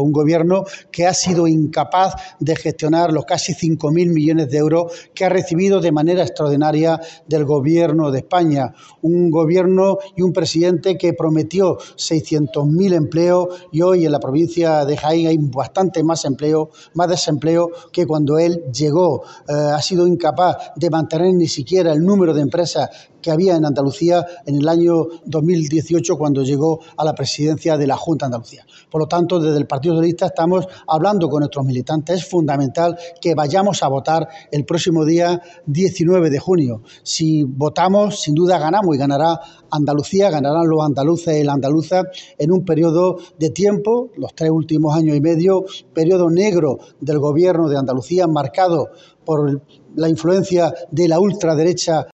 un gobierno que ha sido incapaz de gestionar los casi 5.000 millones de euros que ha recibido de manera extraordinaria del Gobierno de España. Un gobierno y un presidente que prometió 600.000 empleos y hoy en la provincia de Jaén hay bastante más empleo, más desempleo que cuando él llegó. Ha sido incapaz de mantener ni siquiera el número de empresas que había en Andalucía en el año 2018 cuando llegó a la presidencia de la Junta de Andalucía. Por lo tanto, desde el Partido Socialista estamos hablando con nuestros militantes. Es fundamental que vayamos a votar el próximo día 19 de junio. Si votamos, sin duda ganamos y ganará Andalucía, ganarán los andaluces y las andaluzas en un periodo de tiempo, los 3 últimos años y medio, periodo negro del Gobierno de Andalucía, marcado por la influencia de la ultraderecha